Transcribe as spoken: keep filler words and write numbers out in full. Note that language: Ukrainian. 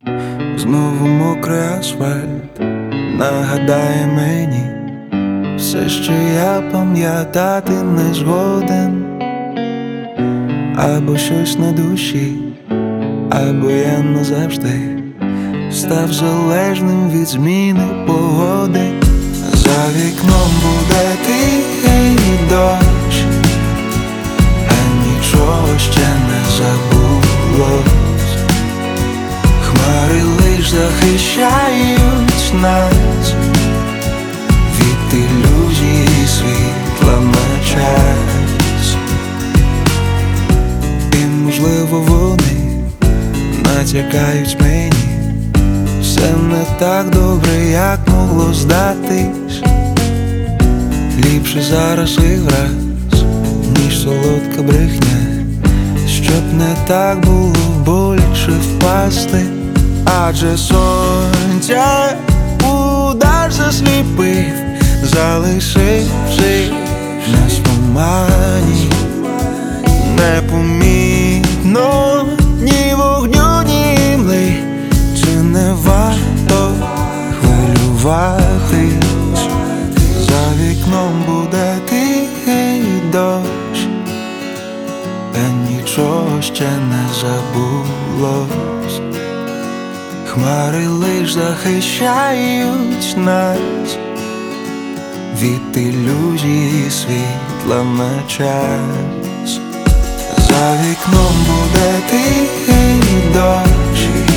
Знову мокрий асфальт нагадає мені все, що я пам'ятати не згоден. Або щось на душі, або я назавжди став залежним від зміни погоди. За вікном буде тихий дощ, а нічого ще не забулось. Хмари лиш захищають нас від ілюзії світла на час. І можливо вони натякають мені, все не так добре, як могло здатись. Ліпше зараз і враз, ніж солодка брехня, щоб не так було боляче впасти. Адже сонця удар засліпив, залишивши нас в тумані. Непомітно ні вогню, ні імли, чи не варто хвилюватись? За вікном буде тихий дощ, та нічого ще не забулось. Хмари лиш захищають нас від ілюзії світла на час. За вікном буде тихий дощ,